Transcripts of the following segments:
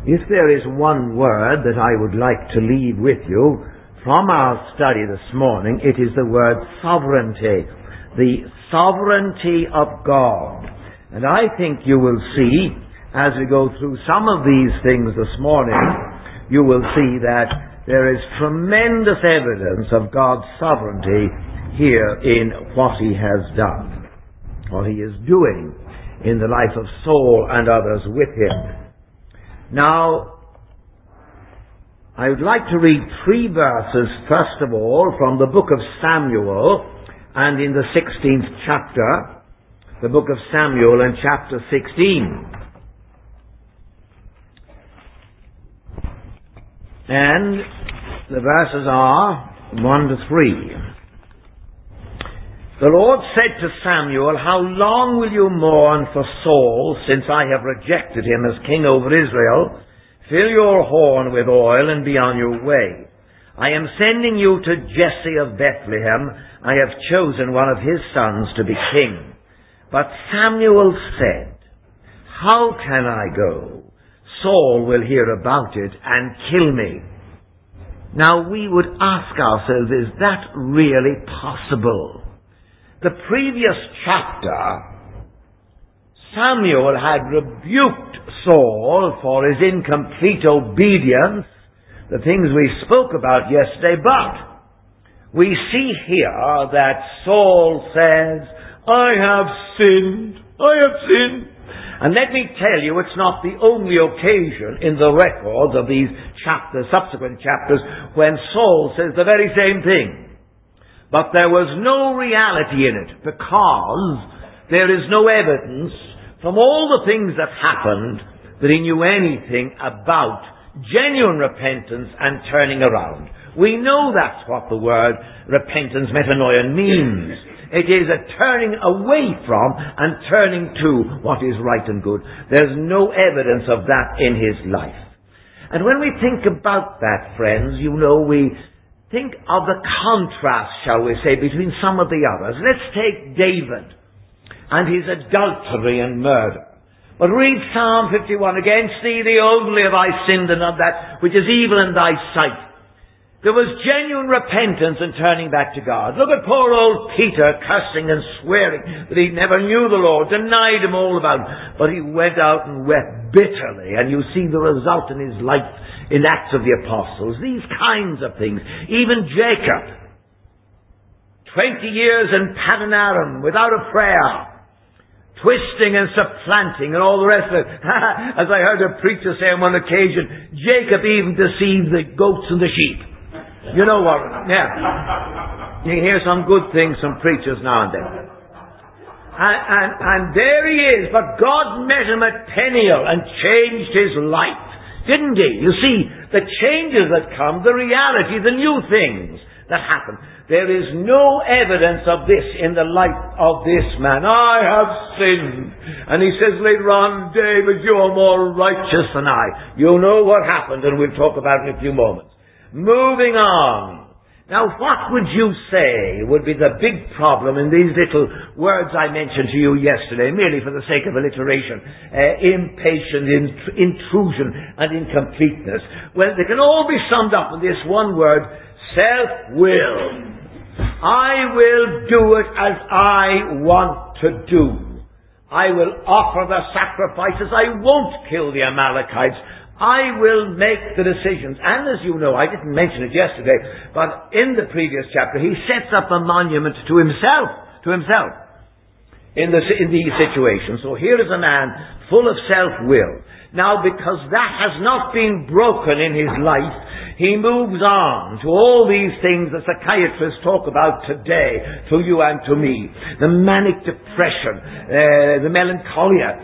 If there is one word that I would like to leave with you from our study this morning, it is the word sovereignty. The sovereignty of God. And I think you will see, as we go through some of these things this morning, you will see that there is tremendous evidence of God's sovereignty here in what He has done, what He is doing in the life of Saul and others with him. Now, I would like to read 3 verses, first of all, from the book of Samuel, and in the 16th chapter, the book of Samuel and chapter 16. And the verses are 1 to 3. The Lord said to Samuel, "How long will you mourn for Saul, since I have rejected him as king over Israel? Fill your horn with oil and be on your way. I am sending you to Jesse of Bethlehem. I have chosen one of his sons to be king." But Samuel said, "How can I go? Saul will hear about it and kill me." Now we would ask ourselves, is that really possible? The previous chapter, Samuel had rebuked Saul for his incomplete obedience, the things we spoke about yesterday, but we see here that Saul says, "I have sinned, I have sinned." And let me tell you, it's not the only occasion in the records of these chapters, subsequent chapters, when Saul says the very same thing. But there was no reality in it, because there is no evidence from all the things that happened that he knew anything about genuine repentance and turning around. We know that's what the word repentance, metanoia, means. It is a turning away from and turning to what is right and good. There's no evidence of that in his life. And when we think about that, friends, you know, we think of the contrast, shall we say, between some of the others. Let's take David and his adultery and murder. But read Psalm 51 again. "See, thee only have I sinned and done that which is evil in thy sight." There was genuine repentance and turning back to God. Look at poor old Peter, cursing and swearing that he never knew the Lord, denied him all about him. But he went out and wept bitterly, and you see the result in his life in Acts of the Apostles. These kinds of things. Even Jacob, 20 years in Paddan Aram without a prayer, twisting and supplanting and all the rest of it. As I heard a preacher say on one occasion, Jacob even deceived the goats and the sheep. You know what? Yeah. You hear some good things from preachers now and then. And there he is, but God met him at Peniel and changed his life, didn't he? You see, the changes that come, the reality, the new things that happen. There is no evidence of this in the life of this man. "I have sinned." And he says later on, "David, you are more righteous than I." You know what happened, and we'll talk about it in a few moments. Moving on. Now, what would you say would be the big problem in these little words I mentioned to you yesterday, merely for the sake of alliteration? Impatience, intrusion, and incompleteness. Well, they can all be summed up in this one word: self-will. I will do it as I want to do. I will offer the sacrifices. I won't kill the Amalekites. I will make the decisions. And as you know, I didn't mention it yesterday, but in the previous chapter, he sets up a monument to himself in these situations. So here is a man full of self-will. Now, because that has not been broken in his life, he moves on to all these things that psychiatrists talk about today, to you and to me. The manic depression, the melancholia,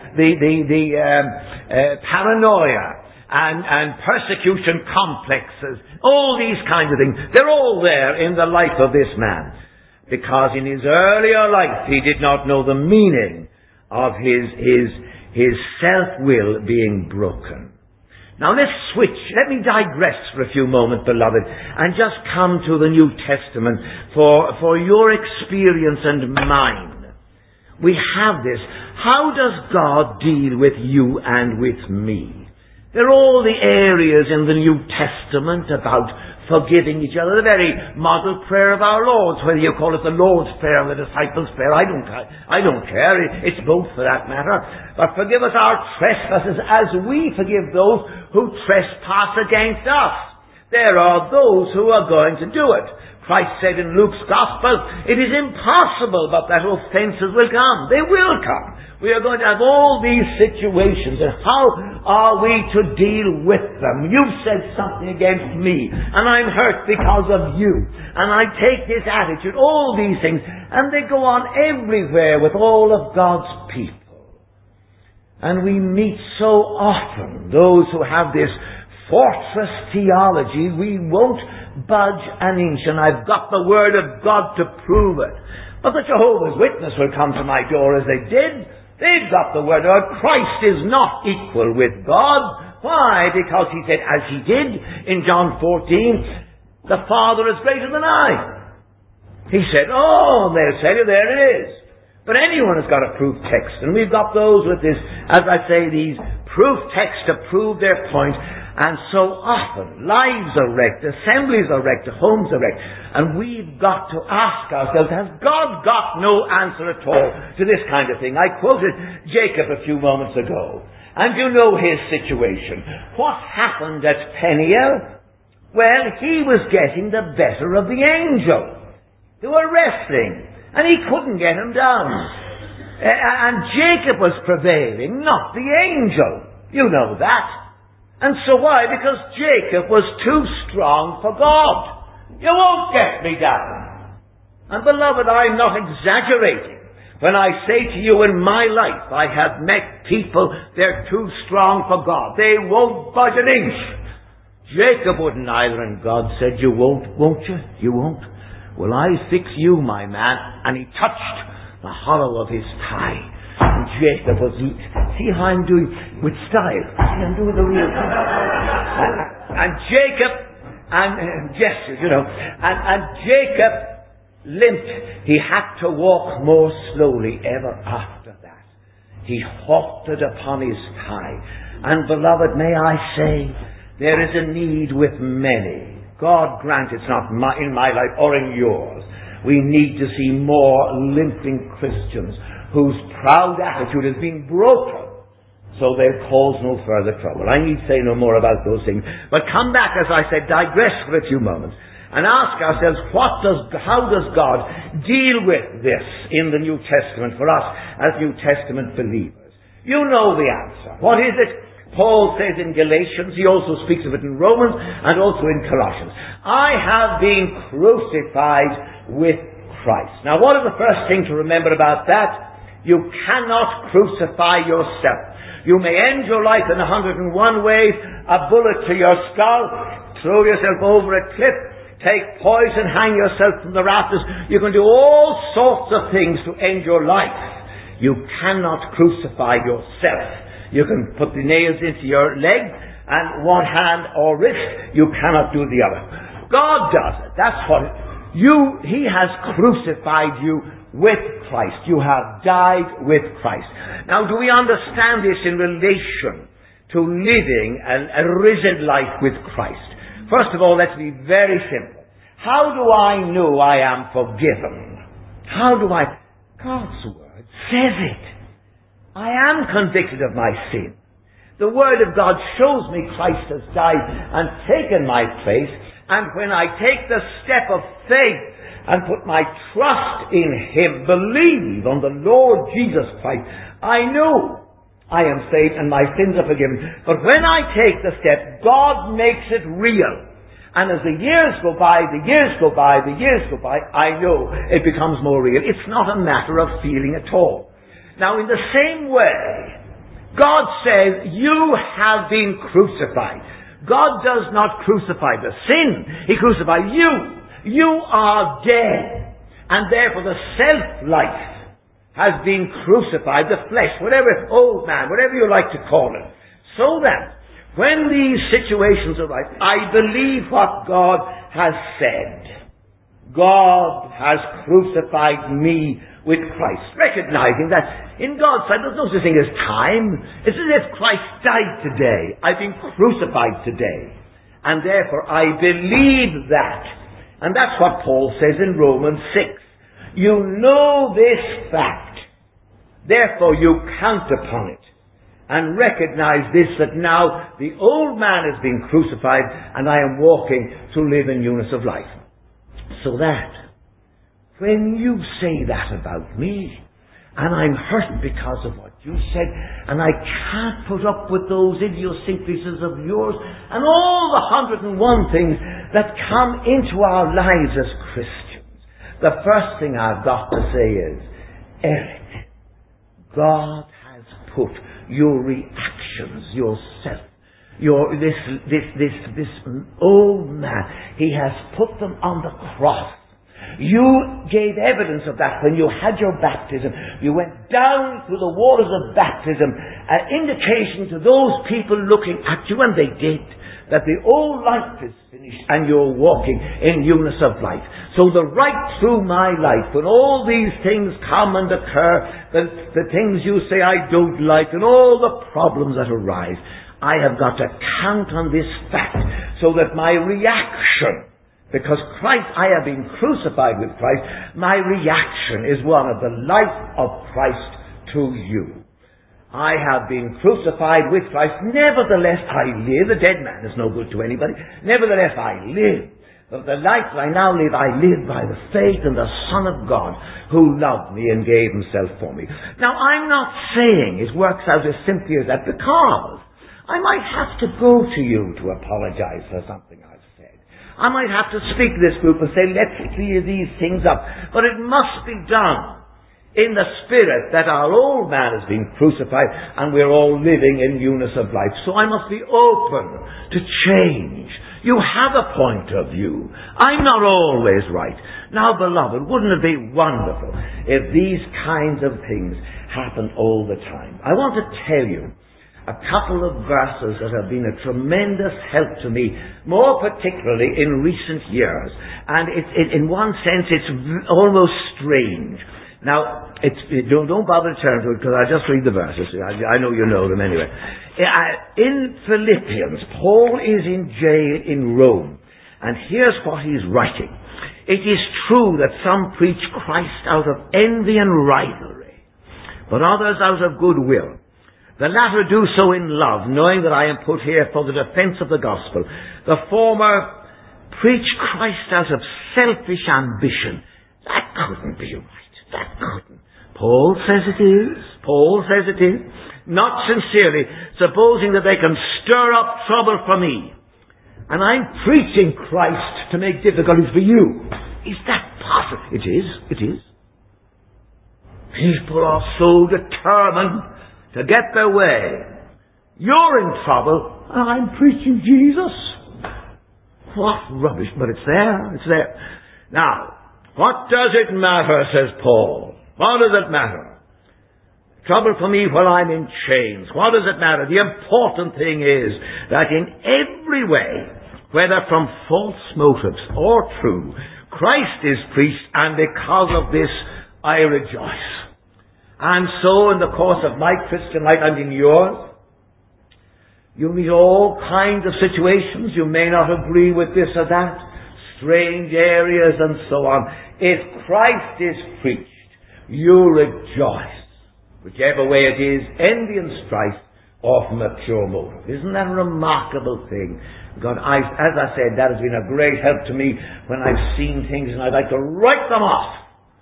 the paranoia, and persecution complexes, all these kinds of things. They're all there in the life of this man. Because in his earlier life, he did not know the meaning of his self-will being broken. Now let's switch. Let me digress for a few moments, beloved, and just come to the New Testament for your experience and mine. We have this. How does God deal with you and with me? They're all the areas in the New Testament about forgiving each other. The very model prayer of our Lord's, whether you call it the Lord's Prayer or the Disciples' Prayer, I don't care. It's both for that matter. But forgive us our trespasses as we forgive those who trespass against us. There are those who are going to do it. Christ said in Luke's Gospel, it is impossible but that offences will come. They will come. We are going to have all these situations, and how are we to deal with them? You've said something against me, and I'm hurt because of you, and I take this attitude, all these things, and they go on everywhere with all of God's people. And we meet so often those who have this fortress theology, we won't budge an inch, and I've got the Word of God to prove it. But the Jehovah's Witness will come to my door as they did. They've got the Word of God. Christ is not equal with God. Why? Because he said, as he did in John 14, the Father is greater than I. He said, oh, they'll tell you, there it is. But anyone has got a proof text, and we've got those with this, as I say, these proof texts to prove their point. And so often, lives are wrecked, assemblies are wrecked, homes are wrecked. And we've got to ask ourselves, has God got no answer at all to this kind of thing? I quoted Jacob a few moments ago. And you know his situation. What happened at Peniel? Well, he was getting the better of the angel. They were wrestling, and he couldn't get him down. And Jacob was prevailing, not the angel. You know that. And so why? Because Jacob was too strong for God. You won't get me down. And beloved, I'm not exaggerating when I say to you, in my life I have met people, they're too strong for God. They won't budge an inch. Jacob wouldn't either, and God said, you won't you? You won't? Well, I'll fix you, my man. And he touched the hollow of his thigh. And Jacob was, see how I'm doing with style. See, I'm doing the real thing. And Jacob, and gestures, you know, and Jacob limped. He had to walk more slowly ever after that. He halted upon his thigh. And beloved, may I say, there is a need with many. God grant it's not in my life or in yours. We need to see more limping Christians whose proud attitude has been broken, so they'll cause no further trouble. I need say no more about those things. But come back, as I said, digress for a few moments, and ask ourselves, how does God deal with this in the New Testament for us as New Testament believers? You know the answer. What is it? Paul says in Galatians, he also speaks of it in Romans, and also in Colossians. I have been crucified with Christ. Now, what is the first thing to remember about that? You cannot crucify yourself. You may end your life in 101 ways, a bullet to your skull, throw yourself over a cliff, take poison, hang yourself from the rafters. You can do all sorts of things to end your life. You cannot crucify yourself. You can put the nails into your leg and one hand or wrist. You cannot do the other. God does it. That's what He has crucified you with Christ. You have died with Christ. Now, do we understand this in relation to living a risen life with Christ? First of all, let's be very simple. How do I know I am forgiven? God's Word says it. I am convicted of my sin. The Word of God shows me Christ has died and taken my place, and when I take the step of faith and put my trust in Him, believe on the Lord Jesus Christ, I know I am saved and my sins are forgiven. But when I take the step, God makes it real. And as the years go by, I know it becomes more real. It's not a matter of feeling at all. Now, in the same way, God says, you have been crucified. God does not crucify the sin. He crucifies you. You are dead, and therefore the self-life has been crucified, the flesh, whatever, old man, whatever you like to call it, so that when these situations arise, I believe what God has said. God has crucified me with Christ, recognizing that in God's sight there's no such thing as time. It's as if Christ died today. I've been crucified today. And therefore I believe that. And that's what Paul says in Romans 6. You know this fact. Therefore you count upon it. And recognize this, that now the old man has been crucified and I am walking to live in newness of life. So that when you say that about me, and I'm hurt because of what you said, and I can't put up with those idiosyncrasies of yours, and all the 101 things that come into our lives as Christians, the first thing I've got to say is, Eric, God has put your reactions, yourself, this old man, he has put them on the cross. You gave evidence of that when you had your baptism. You went down through the waters of baptism, an indication to those people looking at you, and they did, that the old life is finished and you're walking in newness of life. So the right through my life, when all these things come and occur, the things you say I don't like, and all the problems that arise, I have got to count on this fact so that my reaction, because Christ, I have been crucified with Christ, my reaction is one of the life of Christ to you. I have been crucified with Christ, nevertheless I live. A dead man is no good to anybody. Nevertheless I live. But the life I now live, I live by the faith in the Son of God, who loved me and gave himself for me. Now I'm not saying it works out as simply as that, because I might have to go to you to apologize for something I've said. I might have to speak to this group and say, let's clear these things up. But it must be done in the spirit that our old man has been crucified and we're all living in newness of life. So I must be open to change. You have a point of view. I'm not always right. Now, beloved, wouldn't it be wonderful if these kinds of things happened all the time? I want to tell you a couple of verses that have been a tremendous help to me, more particularly in recent years. And in one sense, it's almost strange. Now, don't bother to turn to it, because I'll just read the verses. I know you know them anyway. In Philippians, Paul is in jail in Rome, and here's what he's writing. It is true that some preach Christ out of envy and rivalry, but others out of goodwill. The latter do so in love, knowing that I am put here for the defense of the gospel. The former preach Christ out of selfish ambition. That couldn't be right. That couldn't. Paul says it is. Paul says it is. Not sincerely, supposing that they can stir up trouble for me. And I'm preaching Christ to make difficulties for you. Is that possible? It is. It is. People are so determined to get their way. You're in trouble, and I'm preaching Jesus. What rubbish, but it's there, it's there. Now, what does it matter, says Paul? What does it matter? Trouble for me while I'm in chains. What does it matter? The important thing is that in every way, whether from false motives or true, Christ is preached, and because of this I rejoice. And so in the course of my Christian life and in yours, you meet all kinds of situations. You may not agree with this or that, strange areas and so on. If Christ is preached, you rejoice, whichever way it is, envy and strife, or from a pure motive. Isn't that a remarkable thing? God, as I said, that has been a great help to me when I've seen things and I'd like to write them off.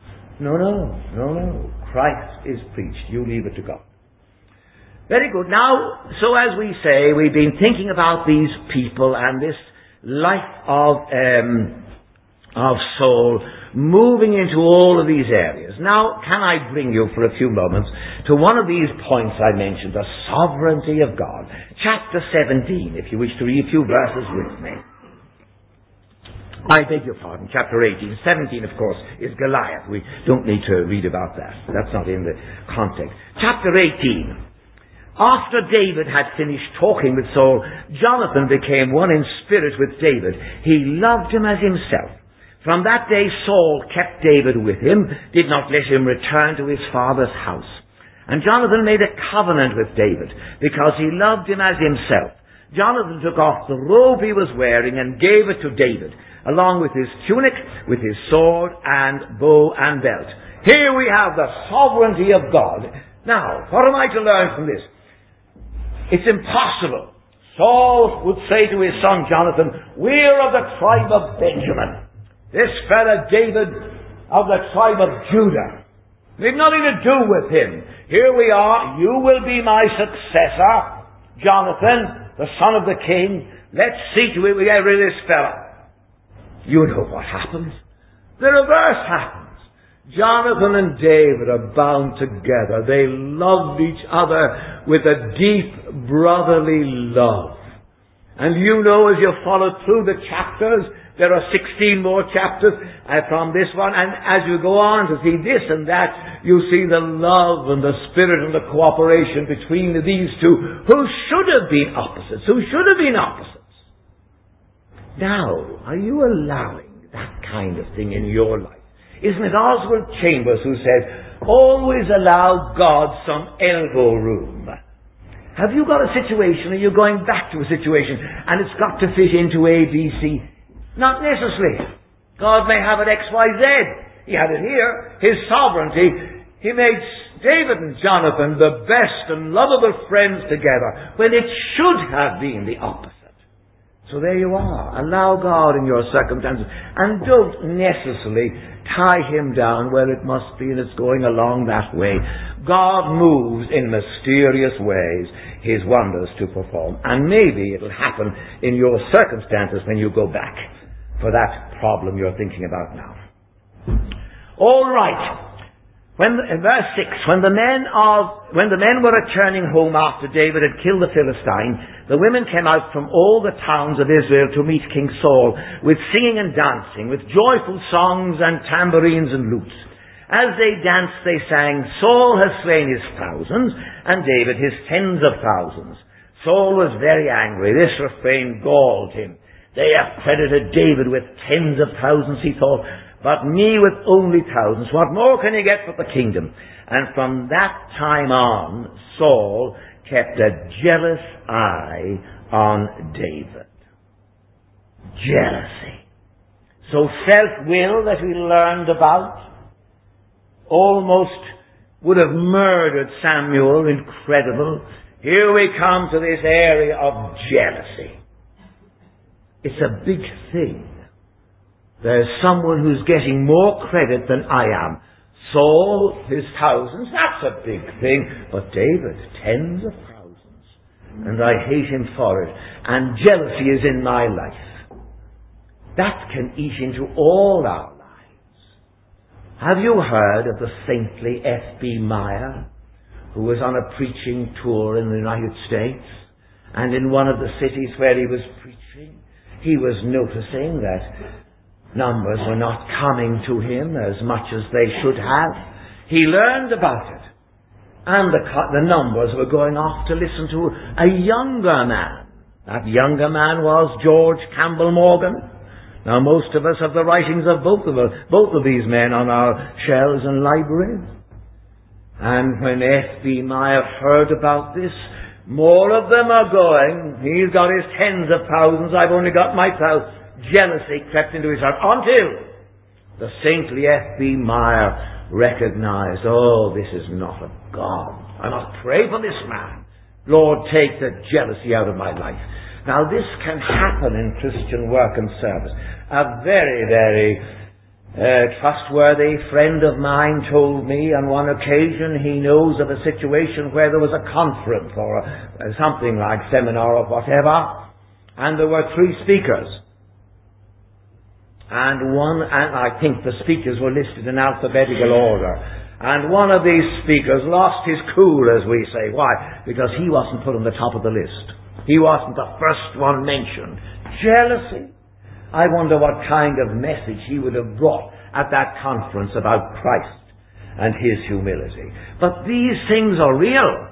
No. Christ is preached. You leave it to God. Very good. Now, so as we say, we've been thinking about these people and this life of Saul moving into all of these areas. Now, can I bring you for a few moments to one of these points I mentioned, the sovereignty of God. Chapter 17, if you wish to read a few verses with me. I beg your pardon, chapter 18. 17, of course, is Goliath. We don't need to read about that. That's not in the context. Chapter 18. After David had finished talking with Saul, Jonathan became one in spirit with David. He loved him as himself. From that day Saul kept David with him, did not let him return to his father's house. And Jonathan made a covenant with David, because he loved him as himself. Jonathan took off the robe he was wearing and gave it to David, along with his tunic, with his sword and bow and belt. Here we have the sovereignty of God. Now, what am I to learn from this? It's impossible. Saul would say to his son Jonathan, "We're of the tribe of Benjamin. This fella David of the tribe of Judah. We've nothing to do with him. Here we are. You will be my successor, Jonathan, the son of the king. Let's see to it we get rid of this fella." You know what happens. The reverse happens. Jonathan and David are bound together. They loved each other with a deep brotherly love. And you know, as you follow through the chapters, there are 16 more chapters from this one, and as you go on to see this and that, you see the love and the spirit and the cooperation between these two, who should have been opposites. Now, are you allowing that kind of thing in your life? Isn't it Oswald Chambers who says, always allow God some elbow room? Have you got a situation, are you going back to a situation, and it's got to fit into A, B, C? Not necessarily. God may have it X, Y, Z. He had it here. His sovereignty. He made David and Jonathan the best and lovable friends together, when it should have been the opposite. So there you are. Allow God in your circumstances, and don't necessarily tie him down where it must be and it's going along that way. God moves in mysterious ways his wonders to perform, and maybe it'll happen in your circumstances when you go back for that problem you're thinking about now. All right. In verse 6, when the men were returning home after David had killed the Philistine, the women came out from all the towns of Israel to meet King Saul, with singing and dancing, with joyful songs and tambourines and lutes. As they danced, they sang, "Saul has slain his thousands, and David his tens of thousands." Saul was very angry. This refrain galled him. They have credited David with tens of thousands, he thought, but me with only thousands. What more can you get for the kingdom? And from that time on, Saul kept a jealous eye on David. Jealousy. So self-will that we learned about almost would have murdered Samuel. Incredible. Here we come to this area of jealousy. It's a big thing. There's someone who's getting more credit than I am. Saul, his thousands, that's a big thing. But David, tens of thousands. And I hate him for it. And jealousy is in my life. That can eat into all our lives. Have you heard of the saintly F.B. Meyer, who was on a preaching tour in the United States? And in one of the cities where he was preaching, he was noticing that numbers were not coming to him as much as they should have. He learned about it. And the numbers were going off to listen to a younger man. That younger man was George Campbell Morgan. Now most of us have the writings of both of these men on our shelves and libraries. And when F.B. Meyer heard about this, more of them are going. He's got his tens of thousands, I've only got my thousands. Jealousy crept into his heart until the saintly F.B. Meyer recognized, this is not of God. I must pray for this man. Lord, take the jealousy out of my life. Now this can happen in Christian work and service. A very, very trustworthy friend of mine told me on one occasion he knows of a situation where there was a conference or something like seminar or whatever, and there were 3 speakers. And I think the speakers were listed in alphabetical order. And one of these speakers lost his cool, as we say. Why? Because he wasn't put on the top of the list. He wasn't the first one mentioned. Jealousy. I wonder what kind of message he would have brought at that conference about Christ and his humility. But these things are real.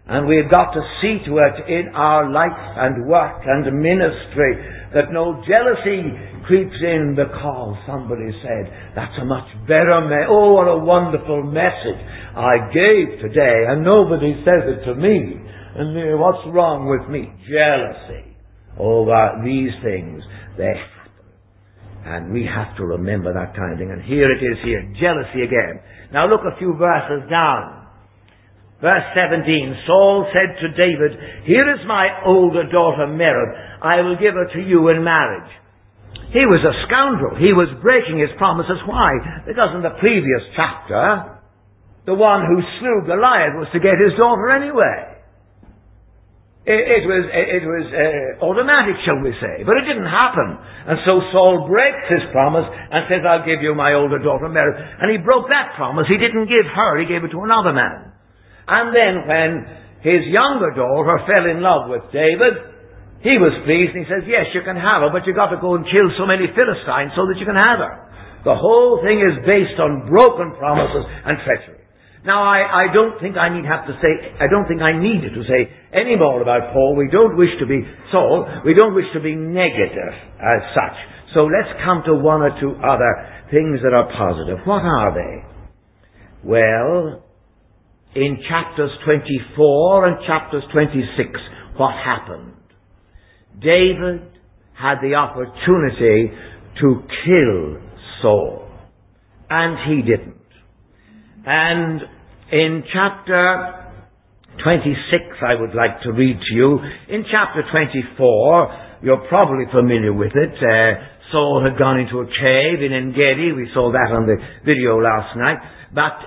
And we've got to see to it in our life and work and ministry that no jealousy creeps in because somebody said, that's a much better oh, what a wonderful message I gave today, and nobody says it to me. And what's wrong with me? Jealousy over these things. They happen. And we have to remember that kind of thing. And here it is here. Jealousy again. Now look a few verses down. Verse 17, Saul said to David, here is my older daughter Merab. I will give her to you in marriage. He was a scoundrel. He was breaking his promises. Why? Because in the previous chapter, the one who slew Goliath was to get his daughter anyway. It was automatic, shall we say. But it didn't happen. And so Saul breaks his promise and says, I'll give you my older daughter Merab. And he broke that promise. He didn't give her. He gave it to another man. And then when his younger daughter fell in love with David, he was pleased and he says, yes, you can have her, but you've got to go and kill so many Philistines so that you can have her. The whole thing is based on broken promises and treachery. Now, I don't think I needed to say any more about Paul. We don't wish to be Saul. We don't wish to be negative as such. So let's come to one or two other things that are positive. What are they? Well, in chapters 24 and chapters 26, what happened? David had the opportunity to kill Saul, and he didn't. And in chapter 26, I would like to read to you. In chapter 24, you're probably familiar with it. Saul had gone into a cave in En-Gedi. We saw that on the video last night. But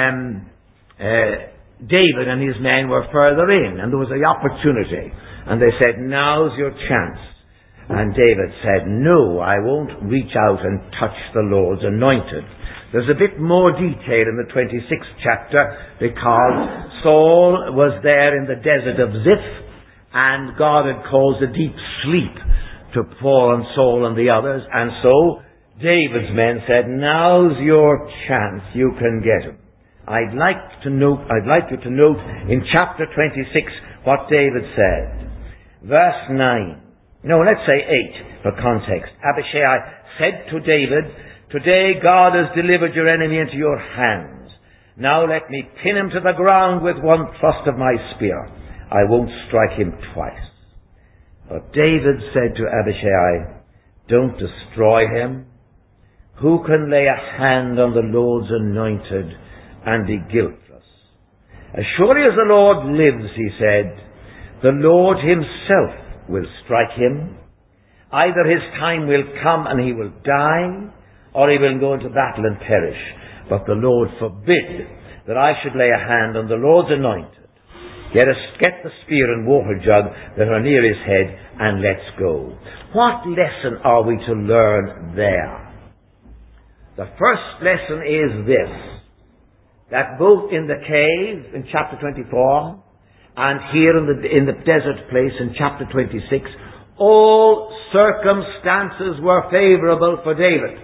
David and his men were further in, and there was an opportunity. And they said, now's your chance. And David said, no, I won't reach out and touch the Lord's anointed. There's a bit more detail in the 26th chapter, because Saul was there in the desert of Ziph, and God had caused a deep sleep to fall on Saul and the others. And so David's men said, now's your chance, you can get him. I'd like you to note in chapter 26 what David said. Verse 9. No, let's say 8 for context. Abishai said to David, today God has delivered your enemy into your hands. Now let me pin him to the ground with one thrust of my spear. I won't strike him twice. But David said to Abishai, don't destroy him. Who can lay a hand on the Lord's anointed and be guiltless? As surely as the Lord lives, he said, the Lord himself will strike him. Either his time will come and he will die, or he will go into battle and perish. But the Lord forbid that I should lay a hand on the Lord's anointed. Get the spear and water jug that are near his head, and let's go. What lesson are we to learn there? The first lesson is this, that both in the cave in chapter 24 and here in the desert place in chapter 26, all circumstances were favorable for David.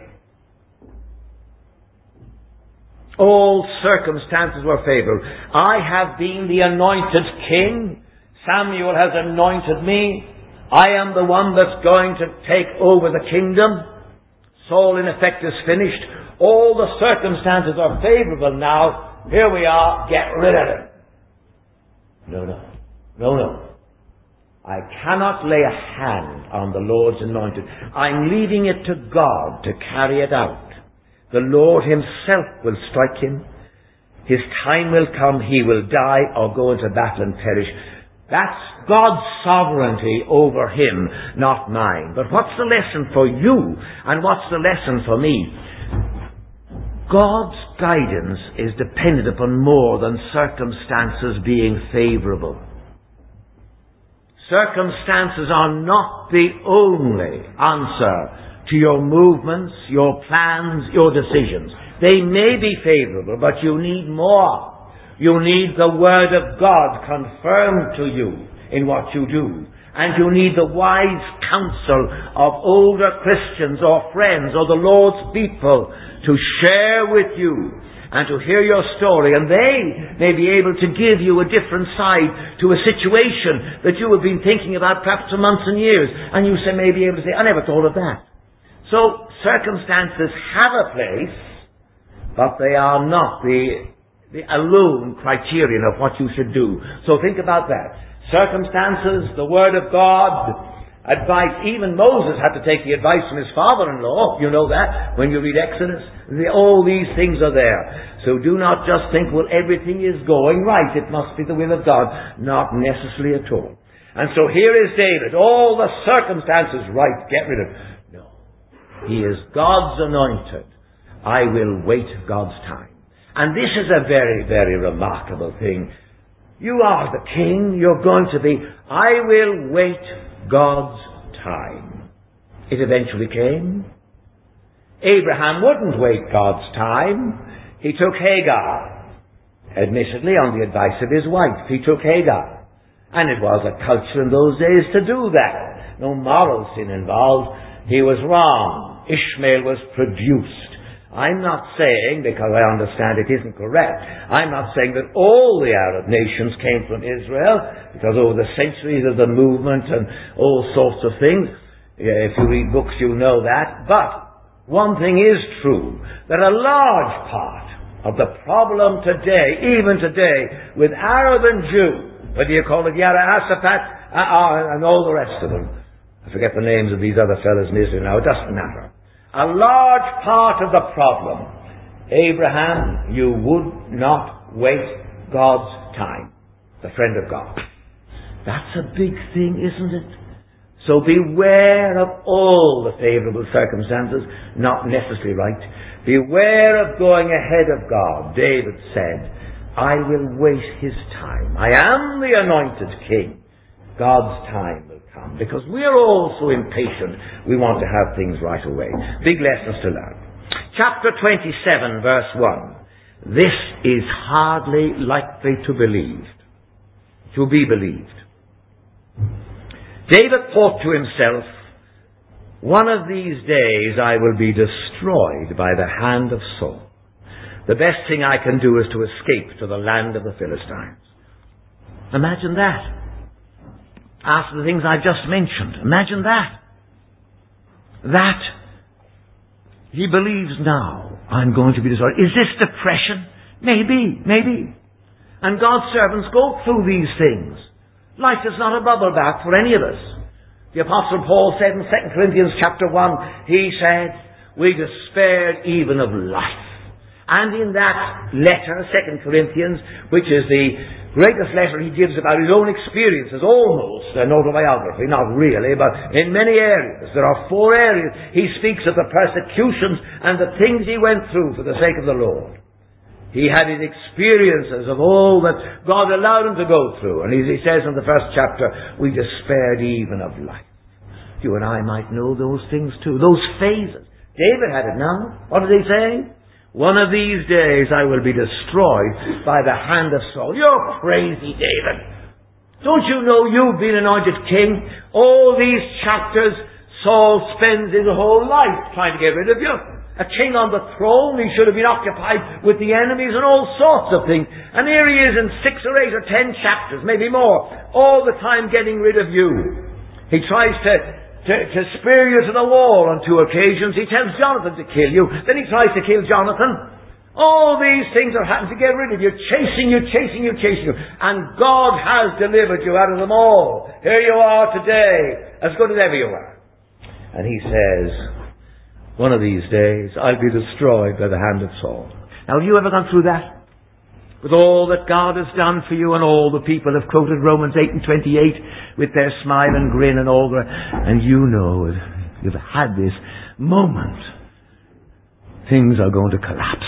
All circumstances were favorable. I have been the anointed king. Samuel has anointed me. I am the one that's going to take over the kingdom. Saul, in effect, is finished. All the circumstances are favorable now. Here we are. Get rid of him. No. I cannot lay a hand on the Lord's anointed. I'm leaving it to God to carry it out. The Lord himself will strike him. His time will come. He will die or go into battle and perish. That's God's sovereignty over him, not mine. But what's the lesson for you? And what's the lesson for me? God's guidance is dependent upon more than circumstances being favorable. Circumstances are not the only answer to your movements, your plans, your decisions. They may be favorable, but you need more. You need the Word of God confirmed to you in what you do. And you need the wise counsel of older Christians or friends or the Lord's people to share with you and to hear your story. And they may be able to give you a different side to a situation that you have been thinking about perhaps for months and years. And you may be able to say, I never thought of that. So circumstances have a place, but they are not the alone criterion of what you should do. So think about that. Circumstances, the Word of God, advice. Even Moses had to take the advice from his father-in-law. You know that when you read Exodus. All these things are there. So do not just think, well, everything is going right. It must be the will of God. Not necessarily at all. And so here is David. All the circumstances right. Get rid of it. No. He is God's anointed. I will wait God's time. And this is a very, very remarkable thing. You are the king. You're going to be. I will wait God's time. It eventually came. Abraham wouldn't wait God's time. He took Hagar. Admittedly, on the advice of his wife, he took Hagar. And it was a culture in those days to do that. No moral sin involved. He was wrong. Ishmael was produced. I'm not saying, because I understand it isn't correct, I'm not saying that all the Arab nations came from Israel, because over the centuries of the movement and all sorts of things, if you read books you know that, but one thing is true, that a large part of the problem today, even today, with Arab and Jew, whether you call it Yara Asapat, and all the rest of them, I forget the names of these other fellows in Israel now, it doesn't matter. A large part of the problem, Abraham, you would not wait God's time. The friend of God. That's a big thing, isn't it? So beware of all the favourable circumstances, not necessarily right. Beware of going ahead of God. David said, I will wait his time. I am the anointed king. God's time will come. Because we're all so impatient. We want to have things right away. Big lessons to learn. Chapter 27, verse 1. This is hardly likely to be believed. David thought to himself, one of these days I will be destroyed by the hand of Saul. The best thing I can do is to escape to the land of the Philistines. Imagine that. After the things I just mentioned. Imagine that. That he believes now, I'm going to be destroyed. Is this depression? Maybe. And God's servants go through these things. Life is not a bubble bath for any of us. The Apostle Paul said in 2 Corinthians chapter 1, he said, we despaired even of life. And in that letter, 2 Corinthians, which is the greatest letter he gives about his own experiences, almost an autobiography, not really, but in many areas. There are 4 areas. He speaks of the persecutions and the things he went through for the sake of the Lord. He had his experiences of all that God allowed him to go through. And as he says in the first chapter, we despaired even of life. You and I might know those things too, those phases. David had it now. What did he say? One of these days I will be destroyed by the hand of Saul. You're crazy, David. Don't you know you've been anointed king? All these chapters, Saul spends his whole life trying to get rid of you. A king on the throne, he should have been occupied with the enemies and all sorts of things. And here he is in 6 or 8 or 10 chapters, maybe more, all the time getting rid of you. He tries to spear you to the wall on 2 occasions. He tells Jonathan to kill you. Then he tries to kill Jonathan. All these things are happening to get rid of you, chasing you. And God has delivered you out of them all. Here you are today, as good as ever you were. And he says, one of these days I'll be destroyed by the hand of Saul. Now, have you ever gone through that? With all that God has done for you, and all the people have quoted Romans 8 and 28 with their smile and grin and all that, and you know you've had this moment. Things are going to collapse.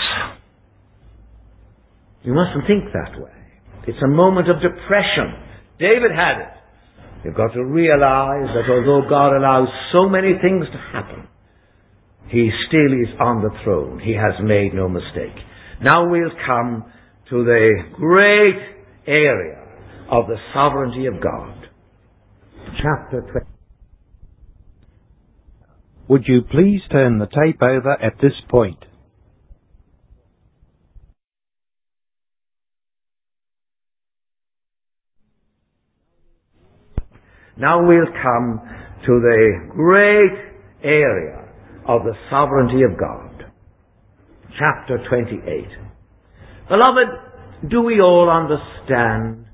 You mustn't think that way. It's a moment of depression. David had it. You've got to realize that although God allows so many things to happen, He still is on the throne. He has made no mistake. Now we'll come to the great area of the sovereignty of God. chapter 20. Would you please turn the tape over at this point? Now we'll come to the great area of the sovereignty of God. Chapter 28. Beloved, do we all understand?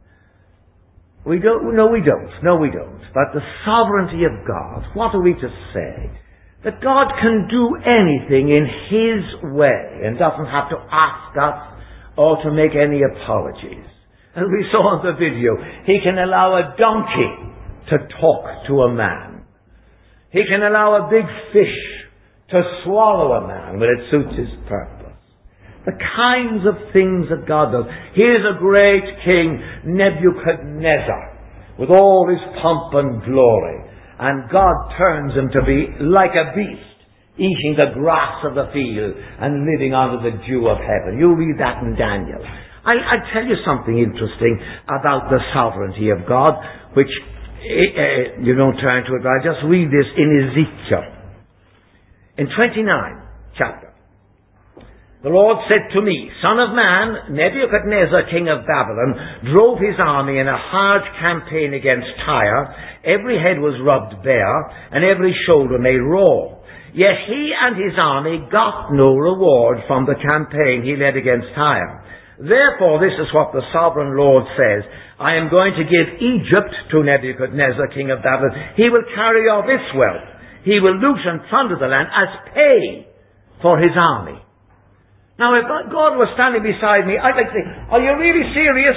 We don't. No, we don't. No, we don't. But the sovereignty of God, what are we to say? That God can do anything in His way and doesn't have to ask us or to make any apologies. As we saw in the video, He can allow a donkey to talk to a man. He can allow a big fish to swallow a man when it suits His purpose. The kinds of things that God does. Here's a great king, Nebuchadnezzar, with all his pomp and glory. And God turns him to be like a beast, eating the grass of the field and living under the dew of heaven. You read that in Daniel. I'll tell you something interesting about the sovereignty of God, which you don't turn to it, but I'll just read this in Ezekiel. In 29 chapter. The Lord said to me, Son of man, Nebuchadnezzar, king of Babylon, drove his army in a hard campaign against Tyre. Every head was rubbed bare, and every shoulder made raw. Yet he and his army got no reward from the campaign he led against Tyre. Therefore, this is what the sovereign Lord says. I am going to give Egypt to Nebuchadnezzar, king of Babylon. He will carry off its wealth. He will loot and plunder the land as pay for his army. Now, if God was standing beside me, I'd like to say, are you really serious?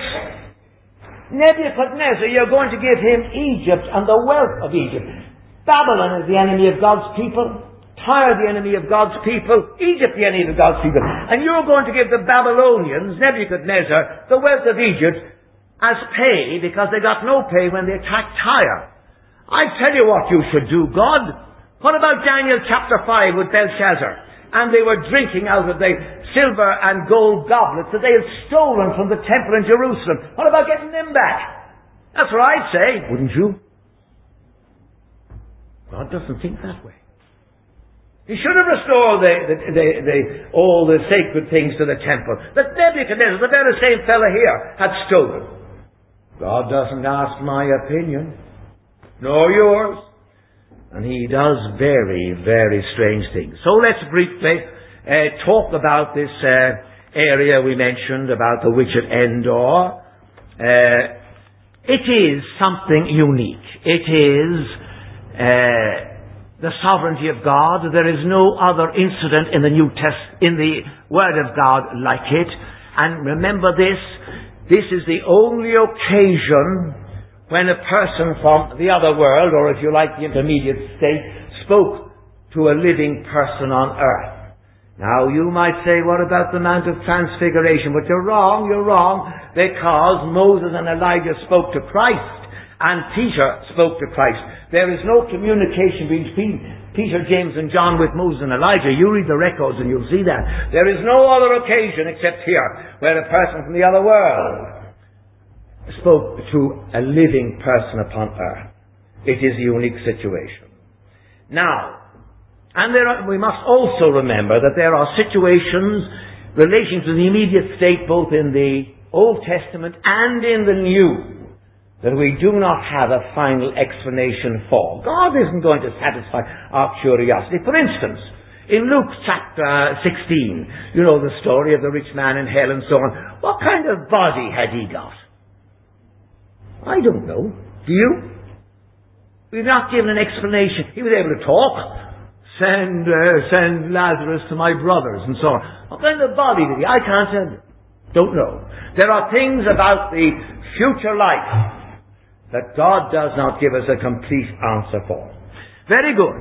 Nebuchadnezzar, you're going to give him Egypt and the wealth of Egypt. Babylon is the enemy of God's people. Tyre, the enemy of God's people. Egypt, the enemy of God's people. And you're going to give the Babylonians, Nebuchadnezzar, the wealth of Egypt as pay because they got no pay when they attacked Tyre. I tell you what you should do, God. What about Daniel chapter 5 with Belshazzar? And they were drinking out of the silver and gold goblets that they had stolen from the temple in Jerusalem. What about getting them back? That's what I'd say, wouldn't you? God doesn't think that way. He should have restored all the sacred things to the temple that Nebuchadnezzar, the very same fellow here, had stolen. God doesn't ask my opinion, nor yours. And He does very, very strange things. So let's briefly talk about this area we mentioned about the witch at Endor. It is something unique. It is the sovereignty of God. There is no other incident in the in the Word of God like it. And remember this. This is the only occasion when a person from the other world, or if you like the intermediate state, spoke to a living person on earth. Now you might say, what about the Mount of Transfiguration? But you're wrong, because Moses and Elijah spoke to Christ, and Peter spoke to Christ. There is no communication between Peter, James, and John with Moses and Elijah. You read the records and you'll see that. There is no other occasion except here, where a person from the other world spoke to a living person upon earth. It is a unique situation. Now, and we must also remember that there are situations relating to the immediate state both in the Old Testament and in the New that we do not have a final explanation for. God isn't going to satisfy our curiosity. For instance, in Luke chapter 16, you know the story of the rich man in hell and so on. What kind of body had he got? I don't know. Do you? We've not given an explanation. He was able to talk. Send Lazarus to my brothers and so on. What kind of body did he? I can't tell you. Don't know. There are things about the future life that God does not give us a complete answer for. Very good.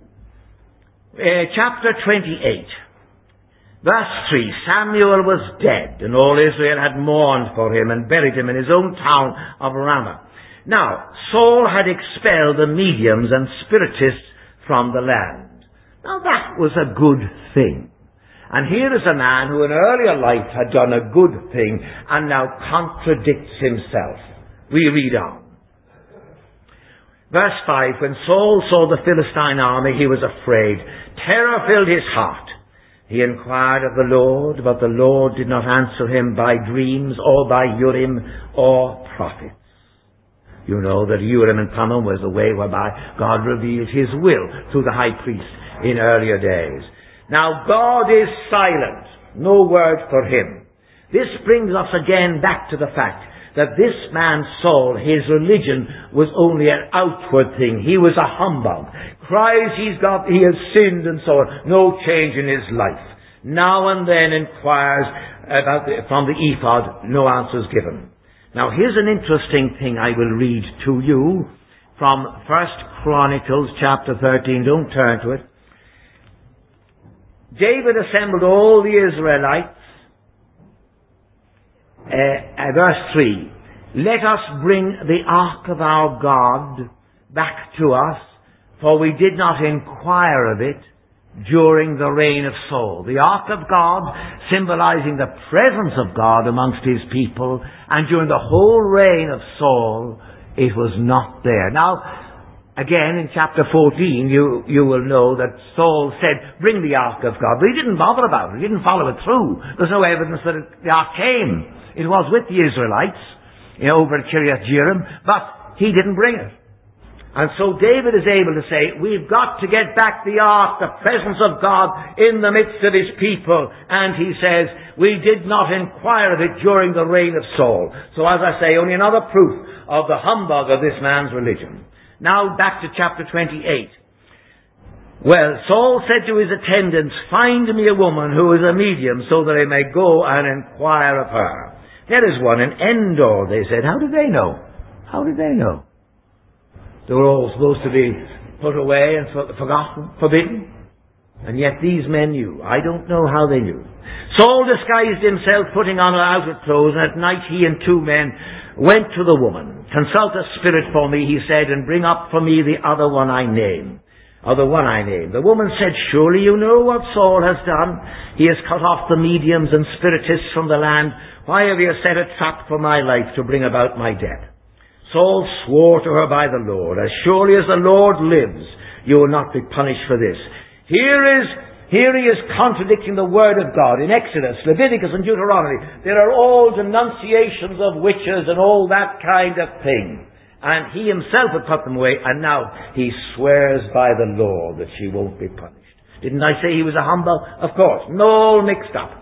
Chapter 28. Verse 3, Samuel was dead, and all Israel had mourned for him and buried him in his own town of Ramah. Now, Saul had expelled the mediums and spiritists from the land. Now, that was a good thing. And here is a man who in earlier life had done a good thing and now contradicts himself. We read on. Verse 5, when Saul saw the Philistine army, he was afraid. Terror filled his heart. He inquired of the Lord, but the Lord did not answer him by dreams or by Urim or prophets. You know that Urim and Thummim was the way whereby God revealed his will through the high priest in earlier days. Now God is silent. No word for him. This brings us again back to the fact that this man Saul, his religion was only an outward thing. He was a humbug. Cries he has sinned and so on. No change in his life. Now and then inquires from the ephod. No answers given. Now here's an interesting thing I will read to you from 1 Chronicles chapter 13. Don't turn to it. David assembled all the Israelites. Verse 3. Let us bring the ark of our God back to us, for we did not inquire of it during the reign of Saul. The ark of God symbolizing the presence of God amongst his people, and during the whole reign of Saul it was not there. Now again in chapter 14 you will know that Saul said, bring the ark of God, but he didn't bother about it. He didn't follow it through. There's no evidence that the ark came. It was with the Israelites over at Kiriath Jearim, but he didn't bring it. And so David is able to say, we've got to get back the ark, the presence of God in the midst of his people. And he says, we did not inquire of it during the reign of Saul. So as I say, only another proof of the humbug of this man's religion. Now back to chapter 28. Well, Saul said to his attendants, find me a woman who is a medium so that I may go and inquire of her. There is one in Endor, they said. How did they know? How did they know? They were all supposed to be put away and forgotten, forbidden. And yet these men knew. I don't know how they knew. Saul disguised himself, putting on outer clothes, and at night he and 2 men went to the woman. Consult a spirit for me, he said, and bring up for me the other one I name. The woman said, surely you know what Saul has done. He has cut off the mediums and spiritists from the land. Why have you set a trap for my life to bring about my death? Saul swore to her by the Lord, as surely as the Lord lives, you will not be punished for this. Here he is contradicting the word of God in Exodus, Leviticus and Deuteronomy. There are all denunciations of witches and all that kind of thing. And he himself had put them away, and now he swears by the Lord that she won't be punished. Didn't I say he was a humbug? Of course. No, all mixed up.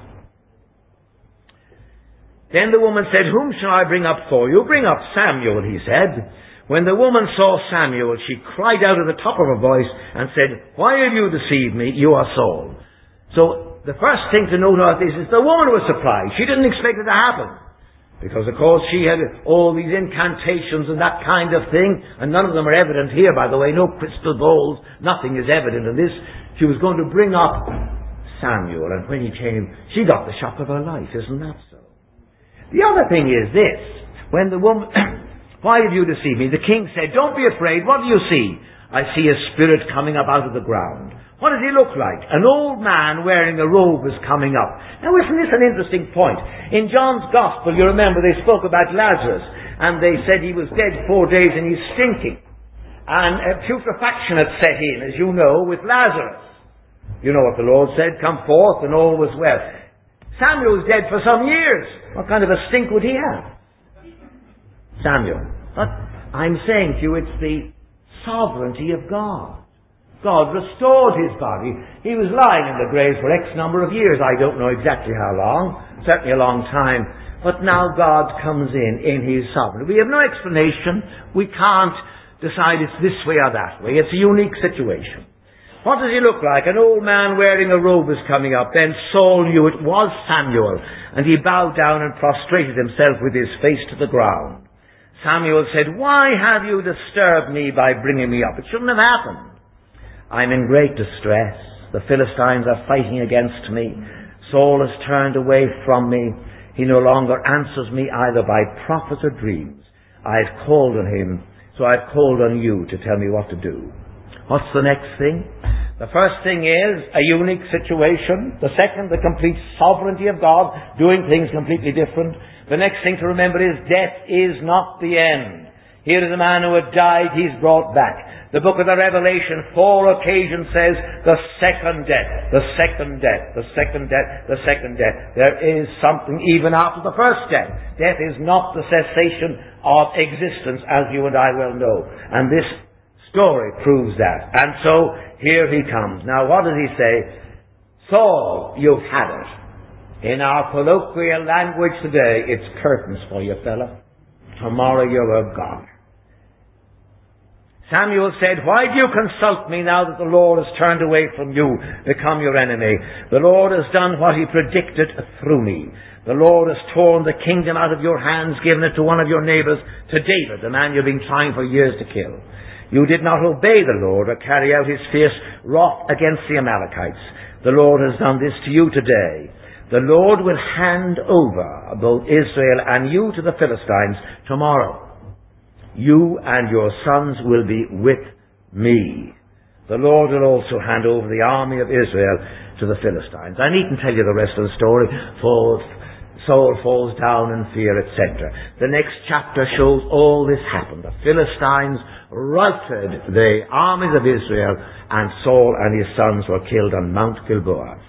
Then the woman said, whom shall I bring up for you? Bring up Samuel, he said. When the woman saw Samuel, she cried out at the top of her voice and said, why have you deceived me? You are Saul. So the first thing to note about this is the woman was surprised. She didn't expect it to happen. Because of course she had all these incantations and that kind of thing, and none of them are evident here, by the way. No crystal balls, nothing is evident in this. She was going to bring up Samuel, and when he came, she got the shock of her life. Isn't that so? The other thing is this. When the woman, why have you deceived me? The king said, don't be afraid. What do you see? I see a spirit coming up out of the ground. What does he look like? An old man wearing a robe is coming up. Now isn't this an interesting point? In John's Gospel, you remember they spoke about Lazarus, and they said he was dead 4 days and he's stinking. And putrefaction had set in, as you know, with Lazarus. You know what the Lord said, come forth and all was well. Samuel was dead for some years. What kind of a stink would he have? Samuel. But I'm saying to you, it's the sovereignty of God. God restored his body. He was lying in the grave for X number of years. I don't know exactly how long. Certainly a long time. But now God comes in his sovereignty. We have no explanation. We can't decide it's this way or that way. It's a unique situation. What does he look like? An old man wearing a robe is coming up. Then Saul knew it was Samuel, and he bowed down and prostrated himself with his face to the ground. Samuel said, why have you disturbed me by bringing me up? It shouldn't have happened. I'm in great distress. The Philistines are fighting against me. Saul has turned away from me. He no longer answers me either by prophets or dreams. I've called on him, so I've called on you to tell me what to do. What's the next thing? The first thing is a unique situation. The second, the complete sovereignty of God, doing things completely different. The next thing to remember is death is not the end. Here is a man who had died, he's brought back. The book of the Revelation, 4 occasions says, the second death, the second death, the second death, the second death. There is something even after the first death. Death is not the cessation of existence, as you and I well know. And this story proves that. And so, here he comes. Now, what does he say? Saul, you've had it. In our colloquial language today, it's curtains for you, fella. Tomorrow you're gone. Samuel said, why do you consult me now that the Lord has turned away from you, become your enemy? The Lord has done what he predicted through me. The Lord has torn the kingdom out of your hands, given it to one of your neighbors, to David, the man you've been trying for years to kill. You did not obey the Lord or carry out his fierce wrath against the Amalekites. The Lord has done this to you today. The Lord will hand over both Israel and you to the Philistines tomorrow. You and your sons will be with me. The Lord will also hand over the army of Israel to the Philistines. I needn't tell you the rest of the story, for Saul falls down in fear, etc. The next chapter shows all this happened. The Philistines routed the armies of Israel, and Saul and his sons were killed on Mount Gilboa.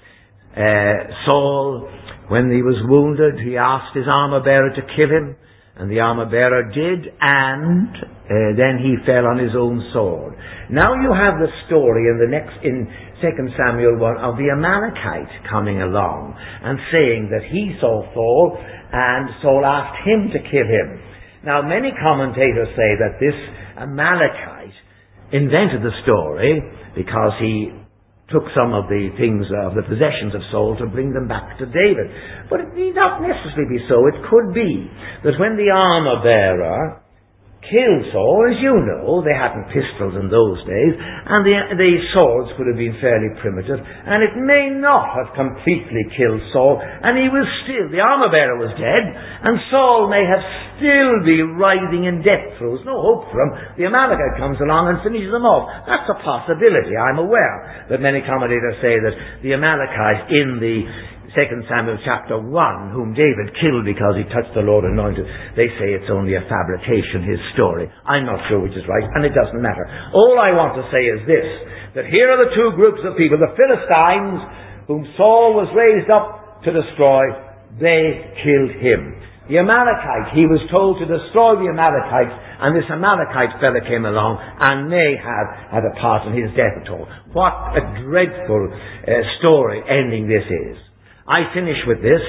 Saul, when he was wounded, he asked his armor-bearer to kill him, and the armor-bearer did, and then he fell on his own sword. Now you have the story in 2 Samuel 1 of the Amalekite coming along and saying that he saw Saul, and Saul asked him to kill him. Now many commentators say that this Amalekite invented the story because he took some of the things of the possessions of Saul to bring them back to David. But it need not necessarily be so. It could be that when the armor-bearer killed Saul, as you know, they hadn't pistols in those days, and the swords could have been fairly primitive, and it may not have completely killed Saul, and the armor-bearer was dead, and Saul may have still be writhing in death throes. No hope for him. The Amalekite comes along and finishes them off. That's a possibility, I'm aware. But many commentators say that the Amalekite in the 2 Samuel chapter 1, whom David killed because he touched the Lord anointed, they say it's only a fabrication, his story. I'm not sure which is right, and it doesn't matter. All I want to say is this, that here are the two groups of people, the Philistines, whom Saul was raised up to destroy, they killed him. The Amalekite, he was told to destroy the Amalekites, and this Amalekite fella came along and may have had a part in his death at all. What a dreadful story ending this is. I finish with this.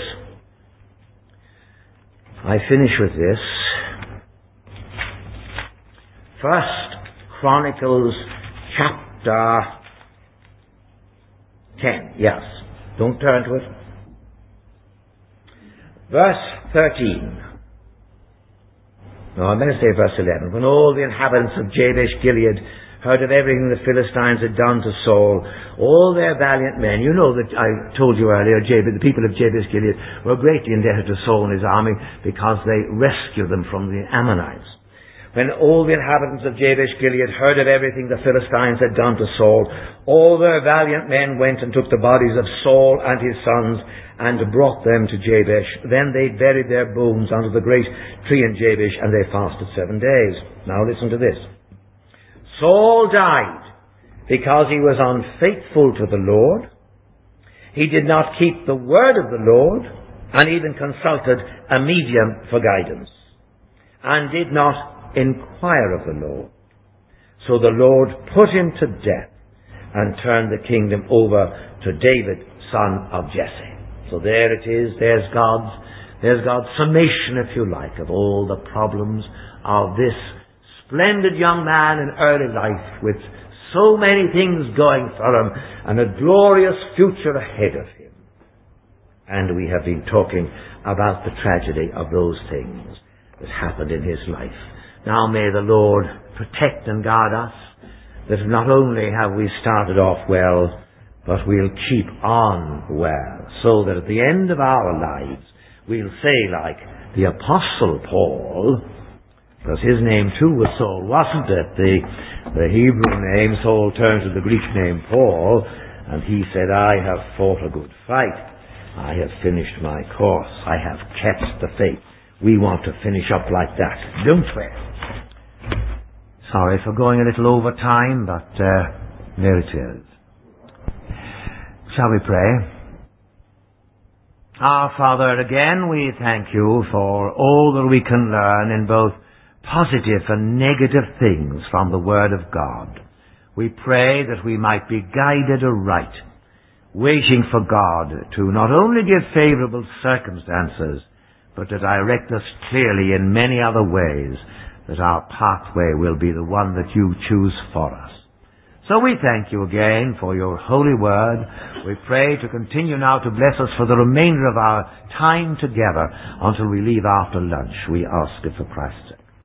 1 Chronicles chapter 10. Yes. Don't turn to it. Verse 13. No, I'm going to say verse 11. When all the inhabitants of Jabesh Gilead heard of everything the Philistines had done to Saul, all their valiant men, you know that I told you earlier, the people of Jabesh Gilead were greatly indebted to Saul and his army because they rescued them from the Ammonites. When all the inhabitants of Jabesh Gilead heard of everything the Philistines had done to Saul, all their valiant men went and took the bodies of Saul and his sons and brought them to Jabesh. Then they buried their bones under the great tree in Jabesh, and they fasted 7 days. Now listen to this. Saul died because he was unfaithful to the Lord. He did not keep the word of the Lord, and even consulted a medium for guidance, and did not inquire of the Lord. So the Lord put him to death and turned the kingdom over to David, son of Jesse. So there it is. There's God's summation, if you like, of all the problems of this splendid young man in early life with so many things going for him and a glorious future ahead of him. And we have been talking about the tragedy of those things that happened in his life. Now may the Lord protect and guard us, that not only have we started off well, but we'll keep on well, so that at the end of our lives we'll say, like the Apostle Paul, because his name too was Saul, wasn't it? The Hebrew name, Saul turned to the Greek name Paul, and he said, I have fought a good fight. I have finished my course. I have kept the faith. We want to finish up like that, don't we? Sorry for going a little over time, but there it is. Shall we pray? Our Father, again we thank you for all that we can learn in both positive and negative things from the Word of God. We pray that we might be guided aright, waiting for God to not only give favorable circumstances, but to direct us clearly in many other ways, that our pathway will be the one that you choose for us. So we thank you again for your holy word. We pray to continue now to bless us for the remainder of our time together until we leave after lunch. We ask it for Christ's sake.